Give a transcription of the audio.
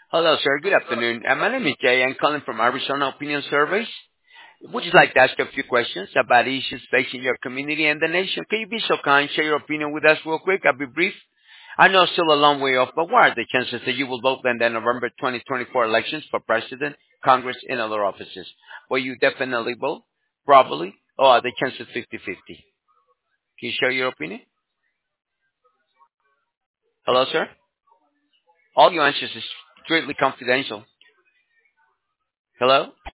Hello, sir. Good afternoon. My name is Jay. I'm calling from Arizona Opinion Surveys. Would you like to ask a few questions about issues facing your community and the nation? Can you be so kind, share your opinion with us real quick? I'll be brief. I know it's still a long way off, but what are the chances that you will vote in the November 2024 elections for president, Congress, and other offices? Will you definitely vote? Probably. Or are the chances 50-50? Can you share your opinion? Hello, sir? All your answers is strictly confidential. Hello?